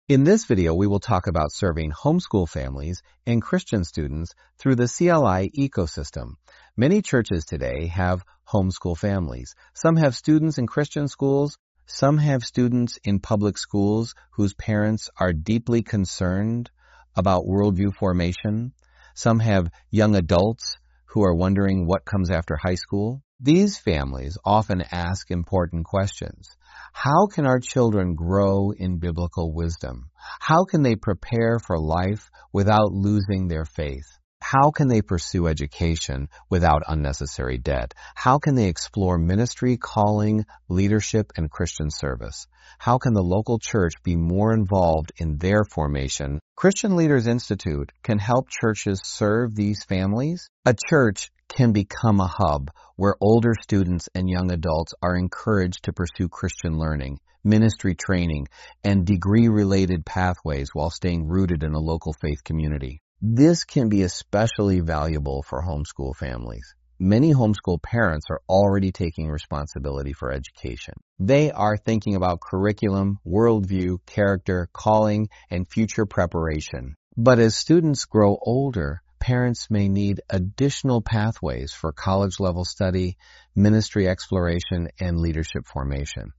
In this video, we will talk about serving homeschool families and Christian students through the CLI ecosystem. Many churches today have homeschool families. Some have students in Christian schools. Some have students in public schools whose parents are deeply concerned about worldview formation. Some have young adults who are wondering what comes after high school. These families often ask important questions. How can our children grow in biblical wisdom? How can they prepare for life without losing their faith? How can they pursue education without unnecessary debt? How can they explore ministry, calling, leadership, and Christian service? How can the local church be more involved in their formation? Christian Leaders Institute can help churches serve these families. A church can become a hub where older students and young adults are encouraged to pursue Christian learning, ministry training, and degree-related pathways while staying rooted in a local faith community. This can be especially valuable for homeschool families. Many homeschool parents are already taking responsibility for education. They are thinking about curriculum, worldview, character, calling, and future preparation. But as students grow older, parents may need additional pathways for college-level study, ministry exploration, and leadership formation.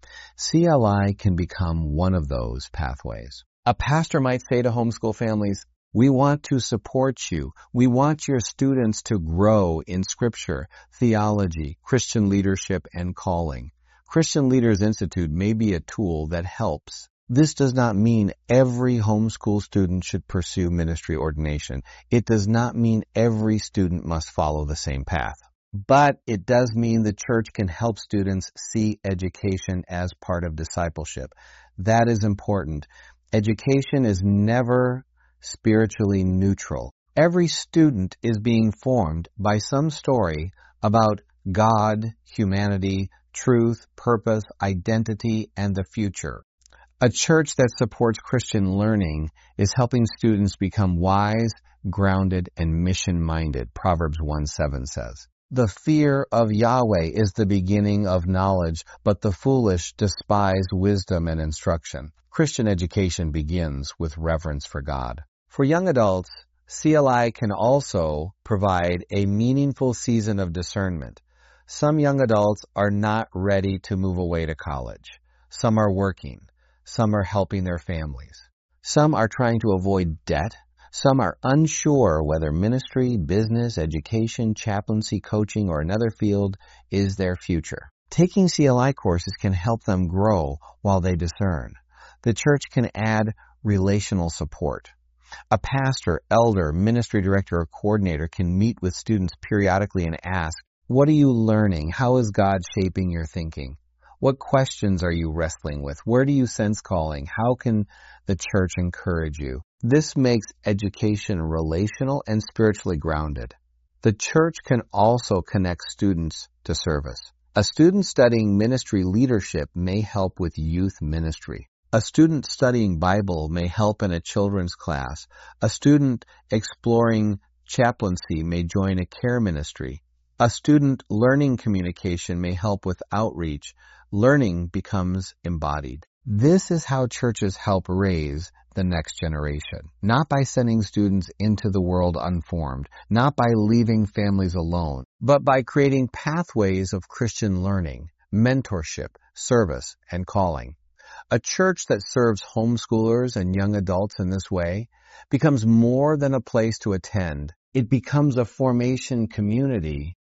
CLI can become one of those pathways. A pastor might say to homeschool families, "We want to support you. We want your students to grow in Scripture, theology, Christian leadership, and calling." Christian Leaders Institute may be a tool that helps. This does not mean every homeschool student should pursue ministry ordination. It does not mean every student must follow the same path. But it does mean the church can help students see education as part of discipleship. That is important. Education is never spiritually neutral. Every student is being formed by some story about God, humanity, truth, purpose, identity, and the future. A church that supports Christian learning is helping students become wise, grounded, and mission-minded, Proverbs 1:7 says. The fear of Yahweh is the beginning of knowledge, but the foolish despise wisdom and instruction. Christian education begins with reverence for God. For young adults, CLI can also provide a meaningful season of discernment. Some young adults are not ready to move away to college. Some are working. Some are helping their families. Some are trying to avoid debt. Some are unsure whether ministry, business, education, chaplaincy, coaching, or another field is their future. Taking CLI courses can help them grow while they discern. The church can add relational support. A pastor, elder, ministry director, or coordinator can meet with students periodically and ask, "What are you learning? How is God shaping your thinking? What questions are you wrestling with? Where do you sense calling? How can the church encourage you?" This makes education relational and spiritually grounded. The church can also connect students to service. A student studying ministry leadership may help with youth ministry. A student studying Bible may help in a children's class. A student exploring chaplaincy may join a care ministry. A student learning communication may help with outreach. Learning becomes embodied. This is how churches help raise the next generation. Not by sending students into the world unformed, not by leaving families alone, but by creating pathways of Christian learning, mentorship, service, and calling. A church that serves homeschoolers and young adults in this way becomes more than a place to attend. It becomes a formation community